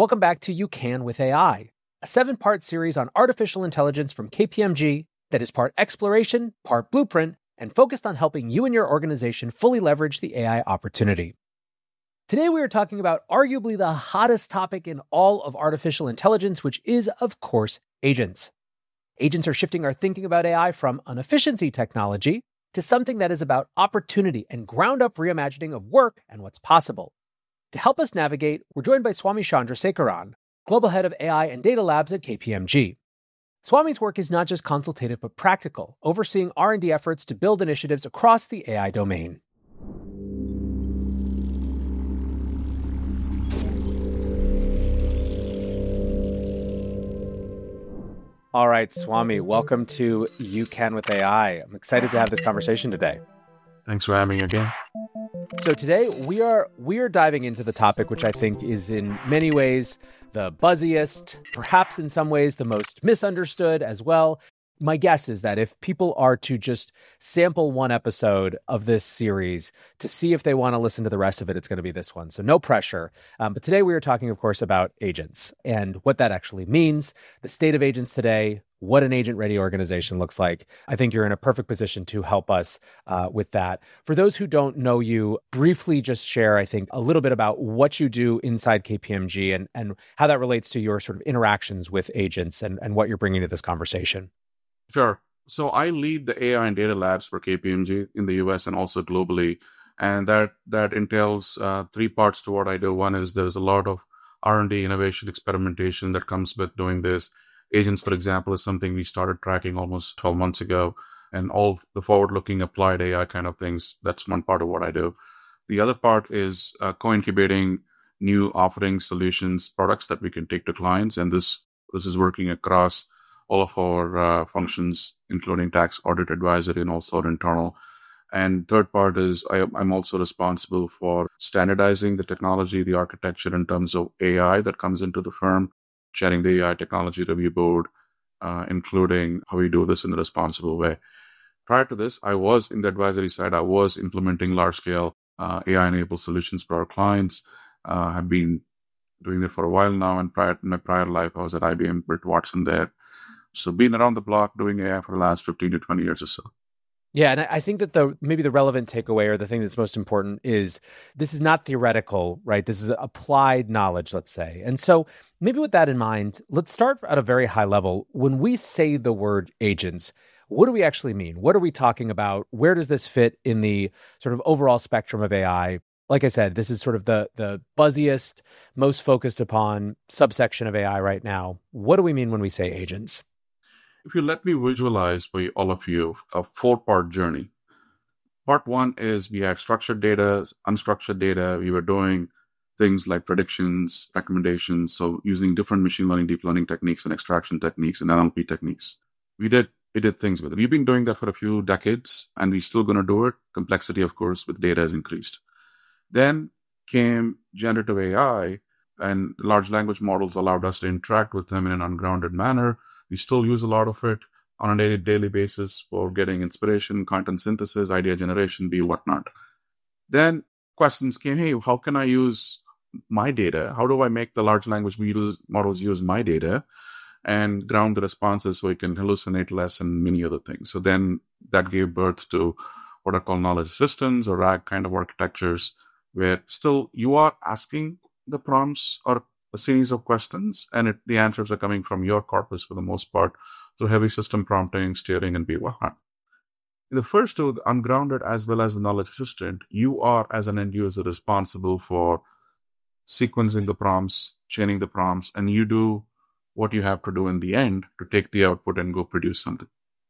Welcome back to You Can with AI, a 7-part series on artificial intelligence from KPMG that is part exploration, part blueprint, and focused on helping you and your organization fully leverage the AI opportunity. Today we are talking about arguably the hottest topic in all of artificial intelligence, which is, of course, agents. Agents are shifting our thinking about AI from an efficiency technology to something that is about opportunity and ground-up reimagining of work and what's possible. To help us navigate, we're joined by Swami Chandrasekaran, Global Head of AI and Data Labs at KPMG. Swami's work is not just consultative but practical, overseeing R&D efforts to build initiatives across the AI domain. All right, Swami, welcome to You Can with AI. I'm excited to have this conversation today. Thanks for having me again. So today we are diving into the topic which I think is in many ways the buzziest, perhaps in some ways the most misunderstood as well. My guess is that if people are to just sample one episode of this series to see if they want to listen to the rest of it, it's going to be this one. So no pressure. But today we are talking, of course, about agents and what that actually means, the state of agents today, what an agent-ready organization looks like. I think you're in a perfect position to help us with that. For those who don't know you, briefly just share, I think, a little bit about what you do inside KPMG and how that relates to your sort of interactions with agents and what you're bringing to this conversation. Sure. So I lead the AI and data labs for KPMG in the US and also globally. And that entails 3 parts to what I do. One is there's a lot of R&D, innovation, experimentation that comes with doing this. Agents, for example, is something we started tracking almost 12 months ago. And all the forward-looking applied AI kind of things, that's one part of what I do. The other part is co-incubating new offerings, solutions, products that we can take to clients. And this is working across all of our functions, including tax, audit, advisory, and also our internal. And third part is I'm also responsible for standardizing the technology, the architecture in terms of AI that comes into the firm, chairing the AI Technology Review Board, including how we do this in a responsible way. Prior to this, I was in the advisory side. I was implementing large-scale AI-enabled solutions for our clients. I've been doing it for a while now, and in my prior life, I was at IBM, Britt Watson there. So been around the block doing AI for the last 15 to 20 years or so. Yeah, and I think that maybe the relevant takeaway or the thing that's most important is this is not theoretical, right? This is applied knowledge, let's say. And so maybe with that in mind, let's start at a very high level. When we say the word agents, what do we actually mean? What are we talking about? Where does this fit in the sort of overall spectrum of AI? Like I said, this is sort of the buzziest, most focused upon subsection of AI right now. What do we mean when we say agents? If you let me visualize for all of you a 4-part journey. Part 1 is we had structured data, unstructured data. We were doing things like predictions, recommendations, so using different machine learning, deep learning techniques and extraction techniques and NLP techniques. We did things with it. We've been doing that for a few decades, and we're still going to do it. Complexity, of course, with data has increased. Then came generative AI, and large language models allowed us to interact with them in an ungrounded manner. We still use a lot of it on a daily basis for getting inspiration, content synthesis, idea generation, whatnot. Then questions came, hey, how can I use my data? How do I make the large language models use my data and ground the responses so it can hallucinate less and many other things? So then that gave birth to what are called knowledge systems or RAG kind of architectures, where still you are asking the prompts or a series of questions, and the answers are coming from your corpus for the most part through heavy system prompting, steering, and whatnot. In the first two, the ungrounded as well as the knowledge assistant, you are as an end user responsible for sequencing the prompts, chaining the prompts, and you do what you have to do in the end to take the output and go produce something.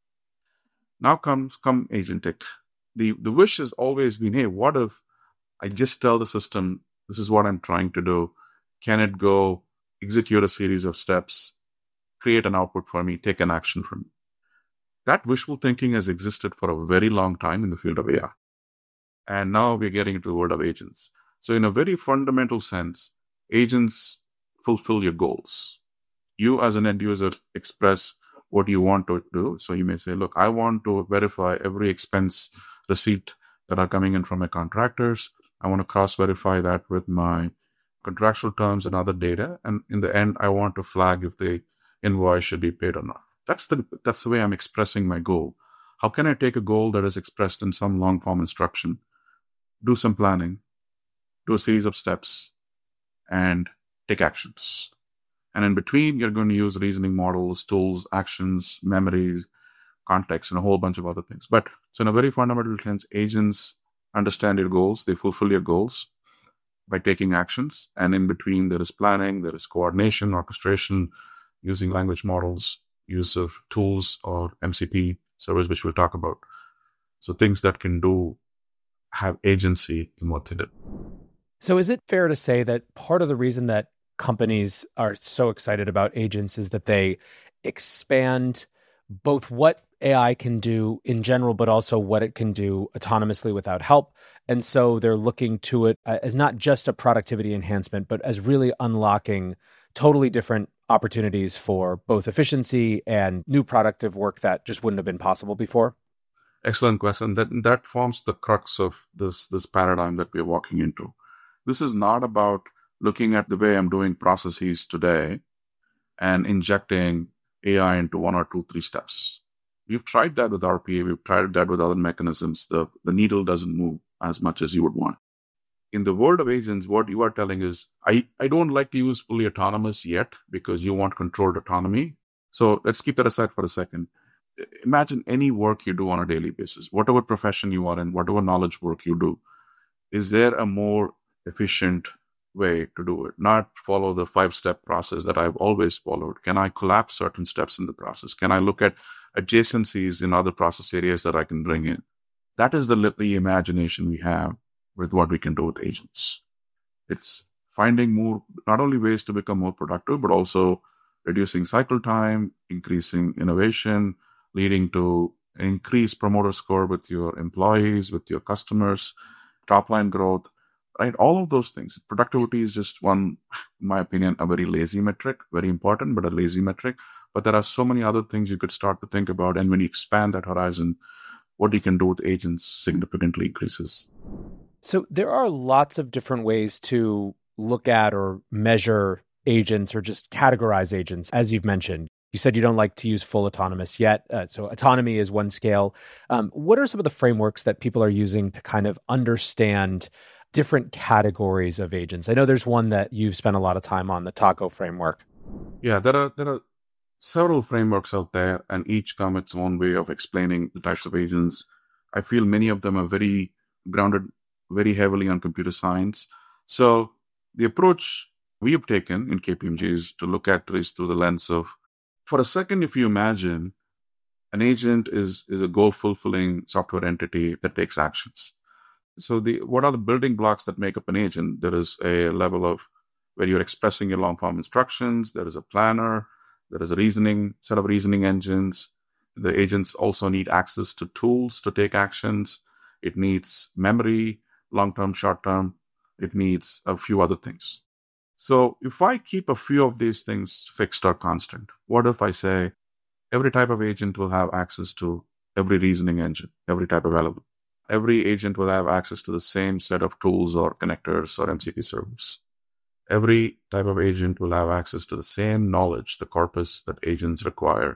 Now come agentic. The wish has always been, hey, what if I just tell the system, this is what I'm trying to do. Can it go execute a series of steps, create an output for me, take an action from me? That wishful thinking has existed for a very long time in the field of AI. And now we're getting into the world of agents. So in a very fundamental sense, agents fulfill your goals. You as an end user express what you want to do. So you may say, look, I want to verify every expense receipt that are coming in from my contractors. I want to cross-verify that with my contractual terms and other data. And in the end, I want to flag if the invoice should be paid or not. That's the way I'm expressing my goal. How can I take a goal that is expressed in some long form instruction, do some planning, do a series of steps, and take actions? And in between, you're going to use reasoning models, tools, actions, memory, context, and a whole bunch of other things. But so in a very fundamental sense, agents understand your goals. They fulfill your goals by taking actions. And in between, there is planning, there is coordination, orchestration, using language models, use of tools or MCP service, which we'll talk about. So things that can have agency in what they do. So is it fair to say that part of the reason that companies are so excited about agents is that they expand both what AI can do in general, but also what it can do autonomously without help? And so they're looking to it as not just a productivity enhancement, but as really unlocking totally different opportunities for both efficiency and new productive work that just wouldn't have been possible before? Excellent question. That forms the crux of this paradigm that we're walking into. This is not about looking at the way I'm doing processes today and injecting AI into 1 or 2, 3 steps. We've tried that with RPA. We've tried that with other mechanisms. The needle doesn't move as much as you would want. In the world of agents, what you are telling is, I don't like to use fully autonomous yet because you want controlled autonomy. So let's keep that aside for a second. Imagine any work you do on a daily basis, whatever profession you are in, whatever knowledge work you do. Is there a more efficient way to do it? Not follow the 5-step process that I've always followed. Can I collapse certain steps in the process? Can I look at adjacencies in other process areas that I can bring in? That is the imagination we have with what we can do with agents. It's finding more, not only ways to become more productive, but also reducing cycle time, increasing innovation, leading to increased promoter score with your employees, with your customers, top line growth, right? All of those things. Productivity is just one, in my opinion, a very lazy metric, very important, but a lazy metric. But there are so many other things you could start to think about. And when you expand that horizon, what you can do with agents significantly increases. So there are lots of different ways to look at or measure agents or just categorize agents, as you've mentioned. You said you don't like to use full autonomous yet. So autonomy is one scale. What are some of the frameworks that people are using to kind of understand different categories of agents? I know there's one that you've spent a lot of time on, the Taco framework. Yeah, there are several frameworks out there, and each come its own way of explaining the types of agents. I feel many of them are very grounded, very heavily on computer science. So the approach we have taken in KPMG is to look at this through the lens of, for a second, if you imagine an agent is a goal-fulfilling software entity that takes actions. So what are the building blocks that make up an agent? There is a level of where you're expressing your long-form instructions. There is a planner. There is a set of reasoning engines. The agents also need access to tools to take actions. It needs memory, long-term, short-term. It needs a few other things. So if I keep a few of these things fixed or constant, what if I say every type of agent will have access to every reasoning engine, every type available? Every agent will have access to the same set of tools or connectors or MCP servers. Every type of agent will have access to the same knowledge, the corpus that agents require.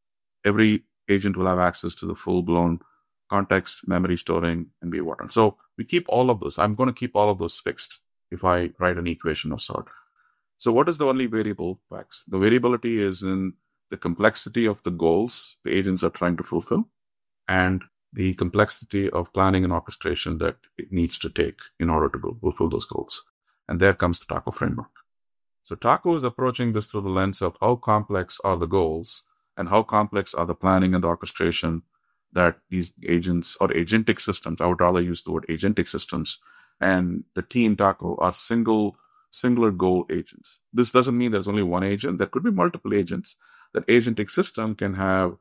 Every agent will have access to the full-blown context, memory storing, and be whatnot. So we keep all of those. I'm going to keep all of those fixed if I write an equation of sort. So what is the only variable, Pax? The variability is in the complexity of the goals the agents are trying to fulfill and the complexity of planning and orchestration that it needs to take in order to fulfill those goals. And there comes the Taco framework. So Taco is approaching this through the lens of how complex are the goals and how complex are the planning and the orchestration that these agents or agentic systems, I would rather use the word agentic systems, and the T in Taco are singular goal agents. This doesn't mean there's only one agent. There could be multiple agents. That agentic system can have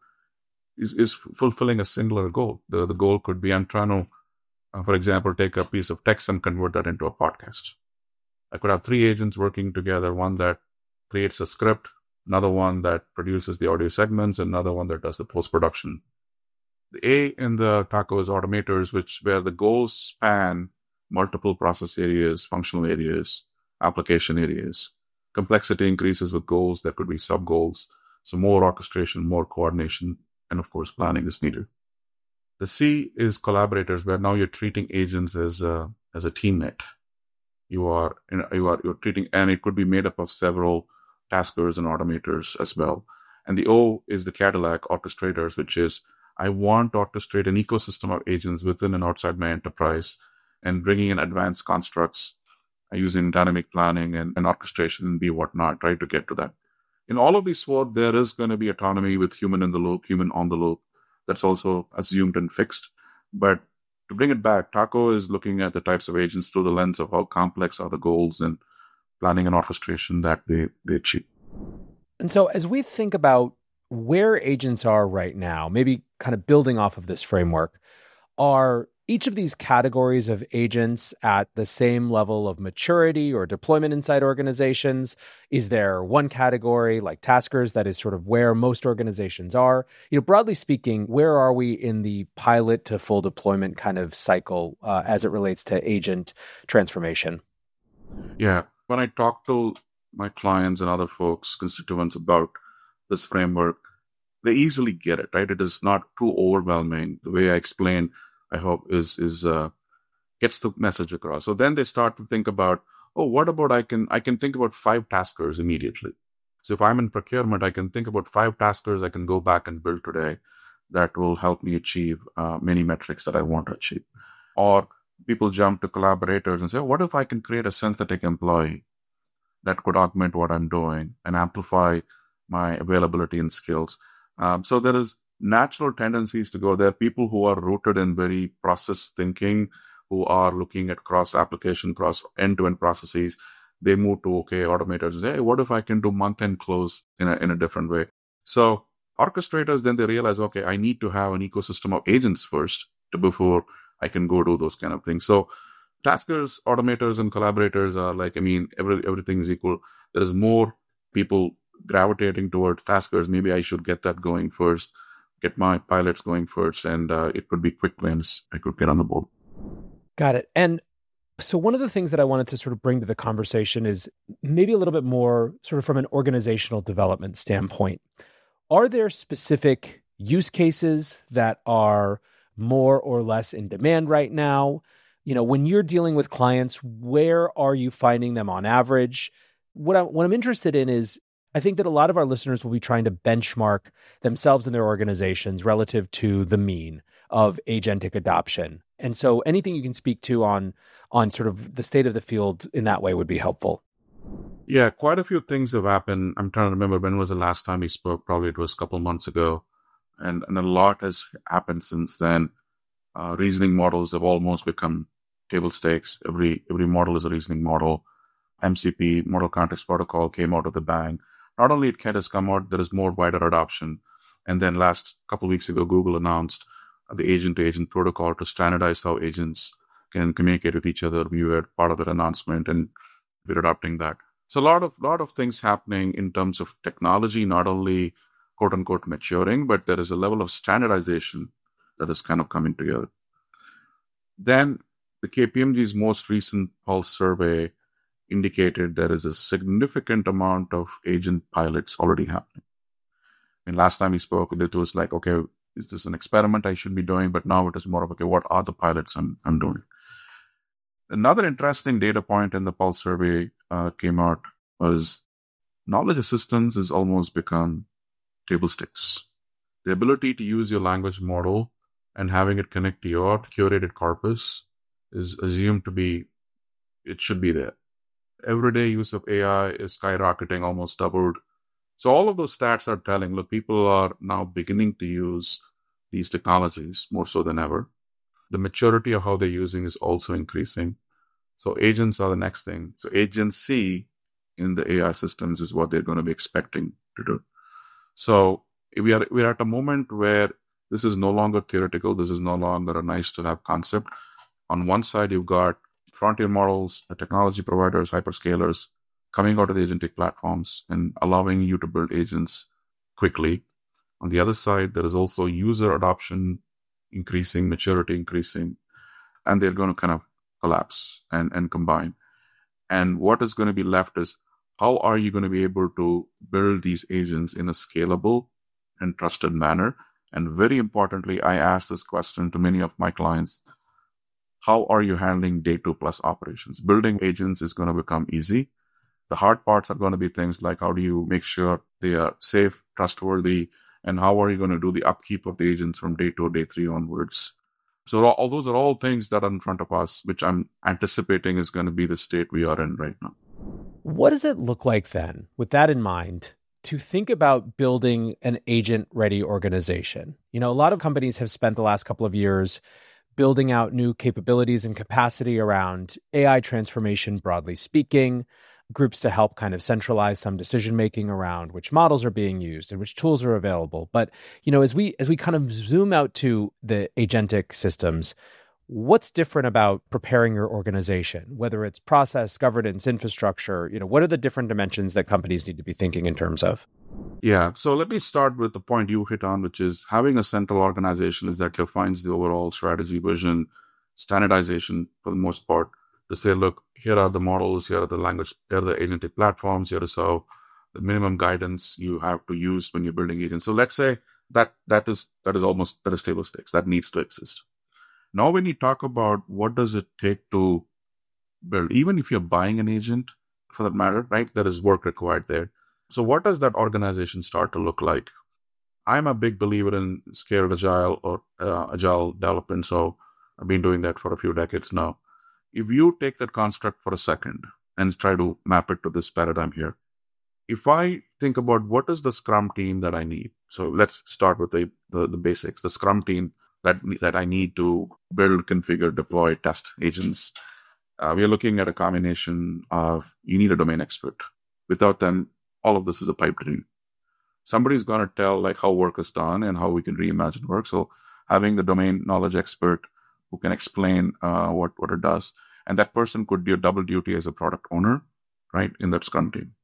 is fulfilling a singular goal. The goal could be, I'm trying to, for example, take a piece of text and convert that into a podcast. I could have 3 agents working together, one that creates a script, another one that produces the audio segments, and another one that does the post-production. The A in the Taco is automators, where the goals span multiple process areas, functional areas. application areas. Complexity increases with goals. There could be sub-goals. So more orchestration, more coordination, and of course, planning is needed. The C is collaborators, where now you're treating agents as a teammate. You're treating, and it could be made up of several taskers and automators as well. And the O is the Cadillac orchestrators, which is I want to orchestrate an ecosystem of agents within and outside my enterprise, and bringing in advanced constructs using dynamic planning and orchestration and be whatnot, try to get to that. In all of these four, there is going to be autonomy with human in the loop, human on the loop. That's also assumed and fixed. But to bring it back, Taco is looking at the types of agents through the lens of how complex are the goals and planning and orchestration that they achieve. And so as we think about where agents are right now, maybe kind of building off of this framework, are each of these categories of agents at the same level of maturity or deployment inside organizations? Is there one category like taskers that is sort of where most organizations are? Broadly speaking, where are we in the pilot to full deployment kind of cycle as it relates to agent transformation? Yeah. When I talk to my clients and other folks, constituents about this framework, they easily get it, right? It is not too overwhelming. The way I explain, I hope is gets the message across. So then they start to think about, what about I can think about 5 taskers immediately. So if I'm in procurement, I can think about 5 taskers I can go back and build today that will help me achieve many metrics that I want to achieve. Or people jump to collaborators and say, what if I can create a synthetic employee that could augment what I'm doing and amplify my availability and skills? So there is natural tendencies to go there. People who are rooted in very process thinking, who are looking at cross-application, cross-end-to-end processes, they move to, automators and say, hey, what if I can do month-end close in a different way? So orchestrators, then they realize, I need to have an ecosystem of agents first before I can go do those kind of things. So taskers, automators, and collaborators are everything is equal. There is more people gravitating toward taskers. Maybe I should get that going first, get my pilots going first, and it could be quick wins. I could get on the board. Got it. And so one of the things that I wanted to sort of bring to the conversation is maybe a little bit more sort of from an organizational development standpoint. Are there specific use cases that are more or less in demand right now? When you're dealing with clients, where are you finding them on average? What I'm interested in is, I think that a lot of our listeners will be trying to benchmark themselves and their organizations relative to the mean of agentic adoption. And so anything you can speak to on sort of the state of the field in that way would be helpful. Yeah, quite a few things have happened. I'm trying to remember when was the last time we spoke. Probably it was a couple months ago. And a lot has happened since then. Reasoning models have almost become table stakes. Every model is a reasoning model. MCP, Model Context Protocol, came out of the bang. Not only it has come out, there is more wider adoption. And then last couple of weeks ago, Google announced the agent-to-agent protocol to standardize how agents can communicate with each other. We were part of that announcement, and we're adopting that. So a lot of things happening in terms of technology, not only quote unquote maturing, but there is a level of standardization that is kind of coming together. Then the KPMG's most recent Pulse survey indicated there is a significant amount of agent pilots already happening. Last time we spoke, it was like, is this an experiment I should be doing? But now it is more of, what are the pilots I'm doing? Another interesting data point in the Pulse survey came out was knowledge assistance has almost become table stakes. The ability to use your language model and having it connect to your curated corpus is assumed to be, it should be there. Everyday use of AI is skyrocketing, almost doubled. So all of those stats are telling, look, people are now beginning to use these technologies more so than ever. The maturity of how they're using is also increasing. So agents are the next thing. So agency in the AI systems is what they're going to be expecting to do. So we are at a moment where this is no longer theoretical. This is no longer a nice to have concept. On one side, you've got frontier models, the technology providers, hyperscalers coming out of the agentic platforms and allowing you to build agents quickly. On the other side, there is also user adoption increasing, maturity increasing, and they're going to kind of collapse and combine. And what is going to be left is how are you going to be able to build these agents in a scalable and trusted manner? And very importantly, I ask this question to many of my clients. How are you handling day 2+ operations? Building agents is going to become easy. The hard parts are going to be things like how do you make sure they are safe, trustworthy, and how are you going to do the upkeep of the agents from day 2 or day 3 onwards? So all those are all things that are in front of us, which I'm anticipating is going to be the state we are in right now. What does it look like then, with that in mind, to think about building an agent-ready organization? A lot of companies have spent the last couple of years building out new capabilities and capacity around AI transformation, broadly speaking, groups to help kind of centralize some decision-making around which models are being used and which tools are available. But, as we kind of zoom out to the agentic systems, what's different about preparing your organization, whether it's process, governance, infrastructure? What are the different dimensions that companies need to be thinking in terms of? Yeah. So let me start with the point you hit on, which is having a central organization is that defines the overall strategy, vision, standardization for the most part, to say, look, here are the models, here are the language, here are the agentic platforms, here is how the minimum guidance you have to use when you're building agents. So let's say that is table stakes. That needs to exist. Now, when you talk about what does it take to build, even if you're buying an agent for that matter, right, there is work required there. So what does that organization start to look like? I'm a big believer in scaled agile or agile development. So I've been doing that for a few decades now. If you take that construct for a second and try to map it to this paradigm here, if I think about what is the Scrum team that I need, so let's start with the basics. The Scrum team that I need to build, configure, deploy, test agents. We are looking at a combination of, you need a domain expert. Without them, all of this is a pipe dream. Somebody's going to tell like how work is done and how we can reimagine work. So having the domain knowledge expert who can explain what it does. And that person could do a double duty as a product owner, right, in that Scrum team.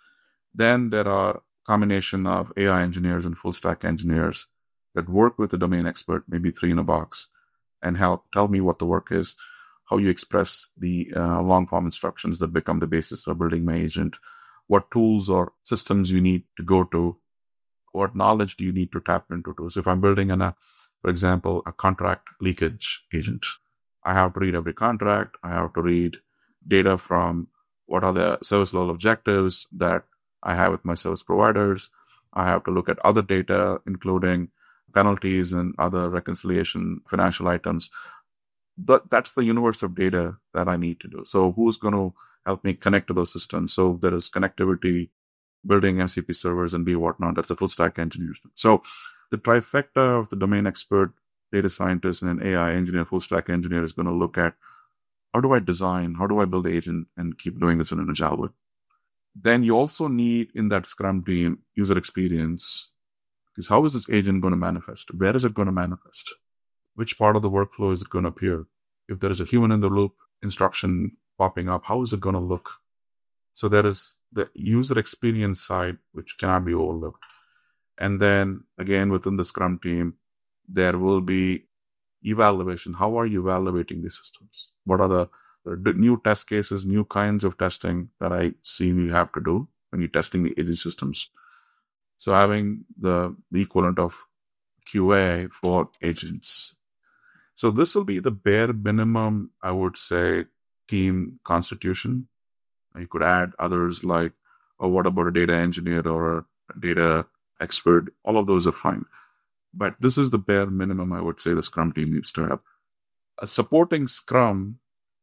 Then there are a combination of AI engineers and full stack engineers that work with the domain expert, maybe 3 in a box, and help tell me what the work is, how you express the long form instructions that become the basis for building my agent, what tools or systems you need to go to, what knowledge do you need to tap into. So if I'm building for example, a contract leakage agent, I have to read every contract. I have to read data from what are the service level objectives that I have with my service providers. I have to look at other data, including penalties and other reconciliation financial items. That's the universe of data that I need to do. So who's going to help me connect to those systems? So there is connectivity, building MCP servers and whatnot. That's a full stack engineer. So the trifecta of the domain expert, data scientist, and an AI engineer, full stack engineer is going to look at how do I design, how do I build the agent and keep doing this in an agile way. Then you also need in that Scrum team user experience. Because how is this agent going to manifest? Where is it going to manifest? Which part of the workflow is it going to appear? If there is a human in the loop instruction popping up, how is it going to look? So there is the user experience side, which cannot be overlooked. And then again, within the Scrum team, there will be evaluation. How are you evaluating these systems? What are the new test cases, new kinds of testing that I see you have to do when you're testing the agent systems? So having the equivalent of QA for agents. So this will be the bare minimum, I would say, team constitution. You could add others like, what about a data engineer or a data expert? All of those are fine. But this is the bare minimum, I would say, the Scrum team needs to have. A supporting Scrum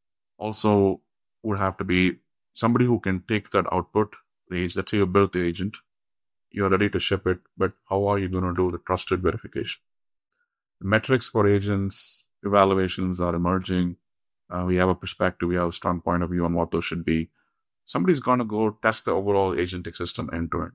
also would have to be somebody who can take that output, let's say you built the agent, you're ready to ship it, but how are you going to do the trusted verification? The metrics for agents, evaluations are emerging. We have a perspective, we have a strong point of view on what those should be. Somebody's going to go test the overall agentic system end to end.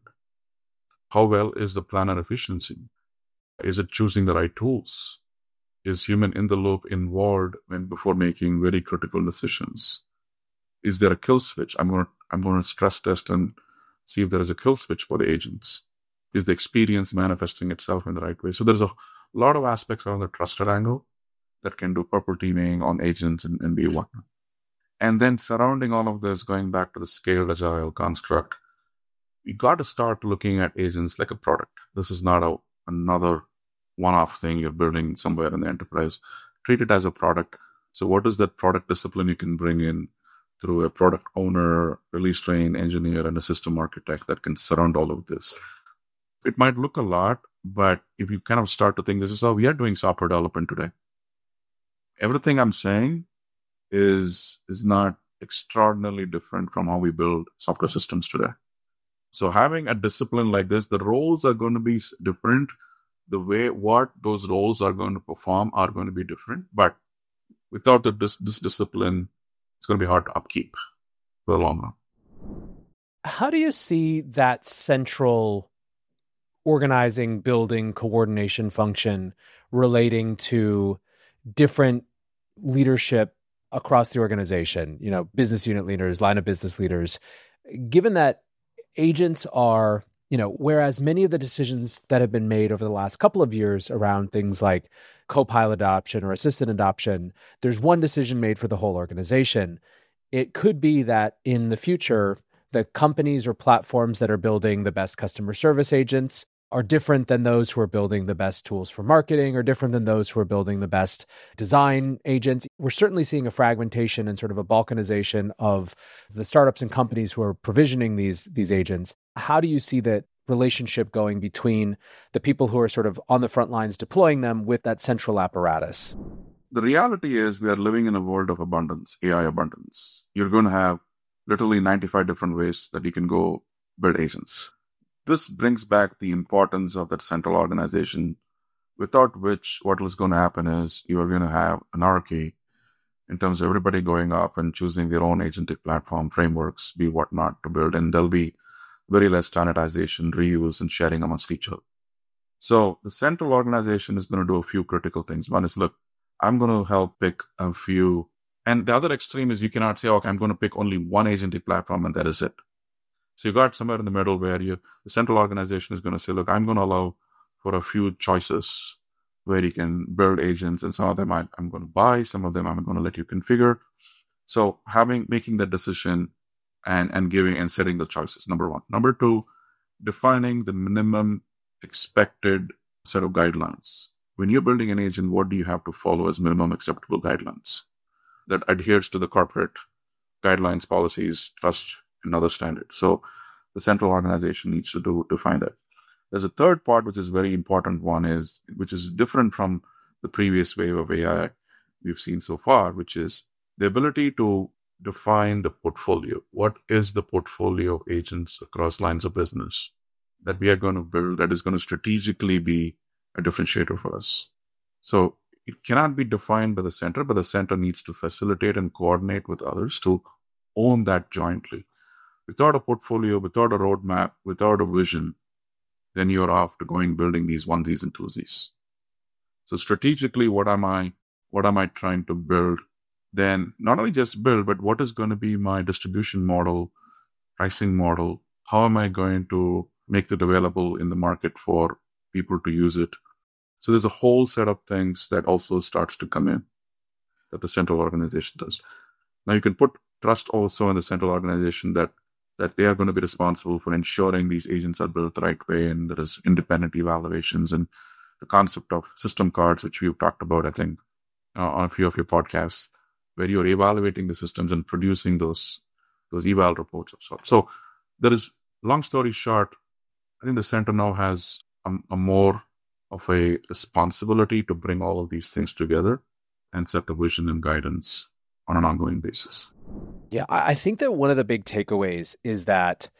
How well is the planner efficiency? Is it choosing the right tools? Is human in the loop involved before making very critical decisions? Is there a kill switch? I'm going to stress test and see if there is a kill switch for the agents. Is the experience manifesting itself in the right way? So there's a lot of aspects around the trusted angle that can do purple teaming on agents and be whatnot. And then surrounding all of this, going back to the scaled agile construct, you got to start looking at agents like a product. This is not another one-off thing you're building somewhere in the enterprise. Treat it as a product. So what is that product discipline you can bring in through a product owner, release train engineer, and a system architect that can surround all of this? It might look a lot, but if you kind of start to think this is how we are doing software development today. Everything I'm saying is not extraordinarily different from how we build software systems today. So having a discipline like this, the roles are going to be different. The way what those roles are going to perform are going to be different. But without this discipline, it's going to be hard to upkeep for the long run. How do you see that central organizing, building, coordination function relating to different leadership across the organization, business unit leaders, line of business leaders, given that agents are, whereas many of the decisions that have been made over the last couple of years around things like co-pilot adoption or assistant adoption, there's one decision made for the whole organization. It could be that in the future, the companies or platforms that are building the best customer service agents are different than those who are building the best tools for marketing, or different than those who are building the best design agents. We're certainly seeing a fragmentation and sort of a balkanization of the startups and companies who are provisioning these agents. How do you see that relationship going between the people who are sort of on the front lines deploying them with that central apparatus? The reality is we are living in a world of abundance, AI abundance. You're going to have literally 95 different ways that you can go build agents. This brings back the importance of that central organization, without which what is going to happen is you are going to have anarchy in terms of everybody going off and choosing their own agentic platform, frameworks, be whatnot to build. And there'll be very less standardization, reuse, and sharing amongst each other. So the central organization is going to do a few critical things. One is, look, I'm going to help pick a few. And the other extreme is you cannot say, okay, I'm going to pick only one agentic platform and that is it. So you got somewhere in the middle where the central organization is going to say, look, I'm going to allow for a few choices where you can build agents, and some of them I'm going to buy, some of them I'm going to let you configure. So making that decision and giving and setting the choices, number one. Number two, defining the minimum expected set of guidelines. When you're building an agent, what do you have to follow as minimum acceptable guidelines that adheres to the corporate guidelines, policies, trust, and other standards? So the central organization needs to define that. There's a third part, which is very important which is different from the previous wave of AI we've seen so far, which is the ability to define the portfolio. What is the portfolio of agents across lines of business that we are going to build that is going to strategically be a differentiator for us? So it cannot be defined by the center, but the center needs to facilitate and coordinate with others to own that jointly. Without a portfolio, without a roadmap, without a vision, then you're off to going building these onesies and twosies. So strategically, what am I trying to build? Then not only just build, but what is going to be my distribution model, pricing model? How am I going to make it available in the market for people to use it? So there's a whole set of things that also starts to come in that the central organization does. Now you can put trust also in the central organization that they are going to be responsible for ensuring these agents are built the right way, and there is independent evaluations, and the concept of system cards, which we've talked about, I think, on a few of your podcasts, where you're evaluating the systems and producing those eval reports of sorts. So there is, long story short, I think the center now has a more of a responsibility to bring all of these things together and set the vision and guidance on an ongoing basis. Yeah, I think that one of the big takeaways is that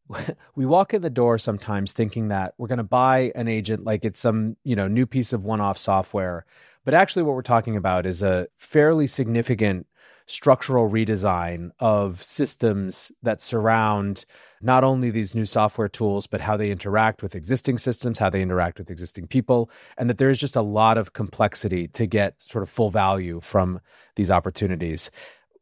we walk in the door sometimes thinking that we're going to buy an agent like it's some, new piece of one-off software. But actually what we're talking about is a fairly significant structural redesign of systems that surround not only these new software tools, but how they interact with existing systems, how they interact with existing people, and that there is just a lot of complexity to get sort of full value from these opportunities.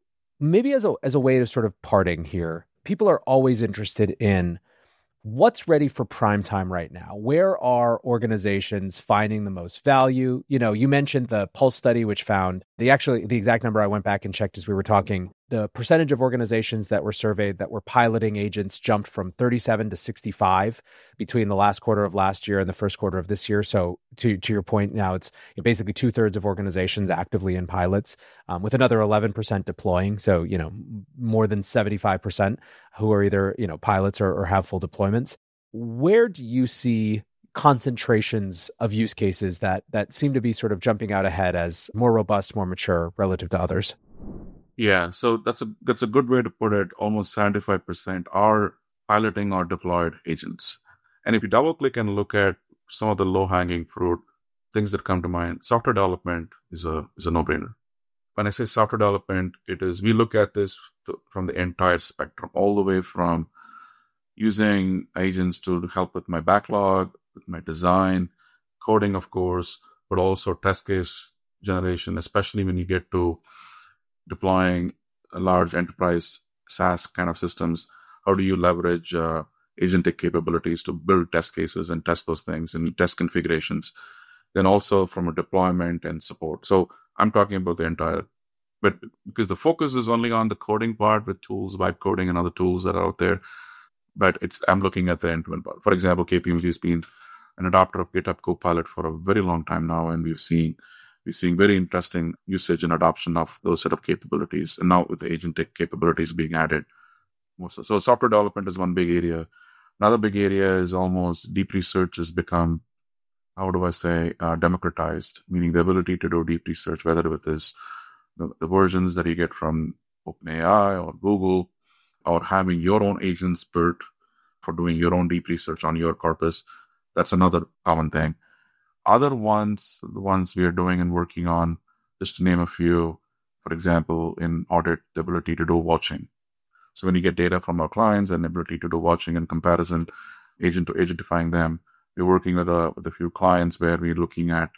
Maybe as a way of sort of parting here, people are always interested in what's ready for prime time right now. Where are organizations finding the most value? You mentioned the Pulse study, which found the exact number I went back and checked as we were talking. the percentage of organizations that were surveyed that were piloting agents jumped from 37 to 65 between the last quarter of last year and the first quarter of this year. So to your point, now it's basically 2/3 of organizations actively in pilots, with another 11% deploying. So, more than 75% who are either, pilots or have full deployments. Where do you see concentrations of use cases that seem to be sort of jumping out ahead as more robust, more mature relative to others? Yeah, so that's a good way to put it. Almost 75% are piloting or deployed agents. And if you double click and look at some of the low hanging fruit, things that come to mind, software development is a no-brainer. When I say software development, we look at this from the entire spectrum, all the way from using agents to help with my backlog, with my design, coding, of course, but also test case generation, especially when you get to deploying a large enterprise SaaS kind of systems. How do you leverage agentic capabilities to build test cases and test those things and test configurations? Then also from a deployment and support. So I'm talking about the entire, but because the focus is only on the coding part with tools, vibe coding and other tools that are out there, but I'm looking at the end-to-end part. For example, KPMG has been an adopter of GitHub Copilot for a very long time now, and we're seeing very interesting usage and adoption of those set of capabilities. And now with the agentic capabilities being added. So software development is one big area. Another big area is almost deep research has become, democratized, meaning the ability to do deep research, whether with this, the versions that you get from OpenAI or Google, or having your own agents built for doing your own deep research on your corpus. That's another common thing. Other ones, the ones we are doing and working on, just to name a few, for example, in audit, the ability to do watching. So when you get data from our clients and the ability to do watching and comparison, agent to agentifying them, we're working with a few clients where we're looking at,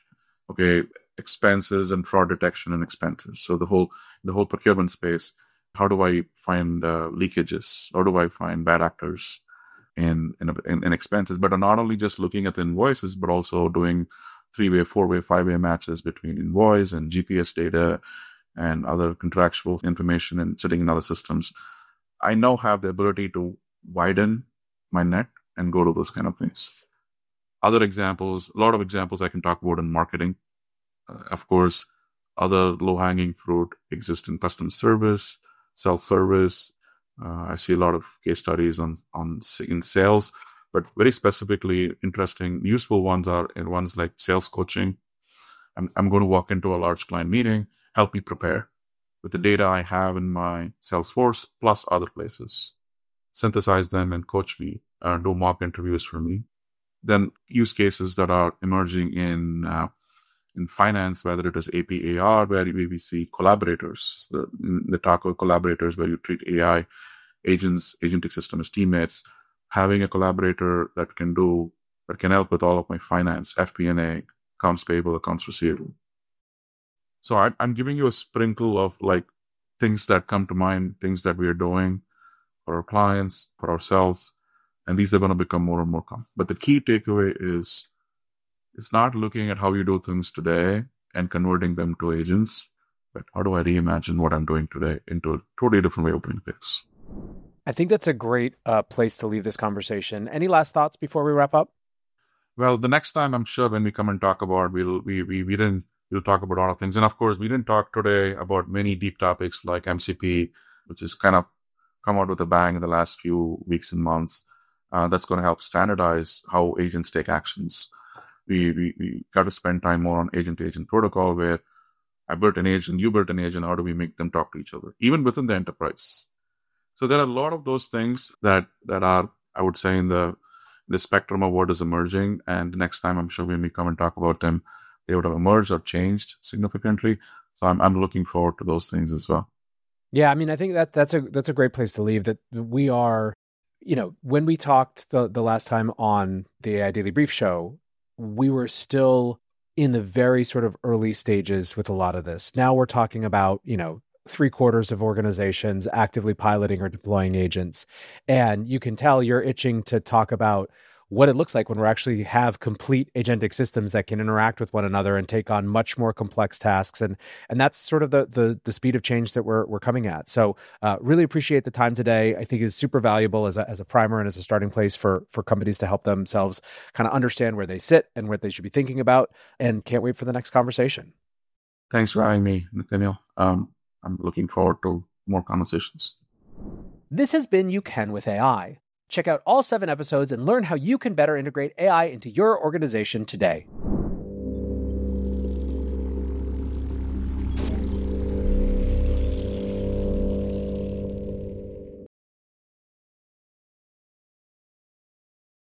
expenses and fraud detection and expenses. So the whole procurement space, how do I find leakages? How do I find bad actors in expenses? But not only just looking at the invoices, but also doing 3-way, 4-way, 5-way matches between invoice and GPS data and other contractual information and sitting in other systems. I now have the ability to widen my net and go to those kind of things. Other examples, a lot of examples I can talk about in marketing. Of course, other low-hanging fruit exist in customer service, self-service. I see a lot of case studies in sales, but very specifically interesting, useful ones are in ones like sales coaching. I'm going to walk into a large client meeting, help me prepare with the data I have in my Salesforce plus other places, synthesize them and coach me, do mock interviews for me. Then use cases that are emerging in finance, whether it is AP/AR, where we see collaborators, the talk of collaborators, where you treat AI agents, agentic system as teammates, having a collaborator that can help with all of my finance, FP&A, accounts payable, accounts receivable. So I'm giving you a sprinkle of things that come to mind, things that we are doing for our clients, for ourselves, and these are going to become more and more common. But the key takeaway is, it's not looking at how you do things today and converting them to agents, but how do I reimagine what I'm doing today into a totally different way of doing things? I think that's a great place to leave this conversation. Any last thoughts before we wrap up? Well, the next time, I'm sure when we come and talk about, we'll talk about a lot of things. And of course, we didn't talk today about many deep topics like MCP, which has kind of come out with a bang in the last few weeks and months. That's going to help standardize how agents take actions. We got to spend time more on agent-to-agent protocol, where I built an agent, you built an agent. How do we make them talk to each other, even within the enterprise? So there are a lot of those things that are, I would say, in the spectrum of what is emerging. And next time, I'm sure when we come and talk about them, they would have emerged or changed significantly. So I'm looking forward to those things as well. Yeah, I mean, I think that's a great place to leave. That we are, when we talked the last time on the AI Daily Brief show, we were still in the very sort of early stages with a lot of this. Now we're talking about, 3/4 of organizations actively piloting or deploying agents. And you can tell you're itching to talk about what it looks like when we actually have complete agentic systems that can interact with one another and take on much more complex tasks. And that's sort of the speed of change that we're coming at. So really appreciate the time today. I think is super valuable as a primer and as a starting place for companies to help themselves kind of understand where they sit and what they should be thinking about, and can't wait for the next conversation. Thanks for having me, Nathaniel. I'm looking forward to more conversations. This has been You Can with AI. Check out all 7 episodes and learn how you can better integrate AI into your organization today.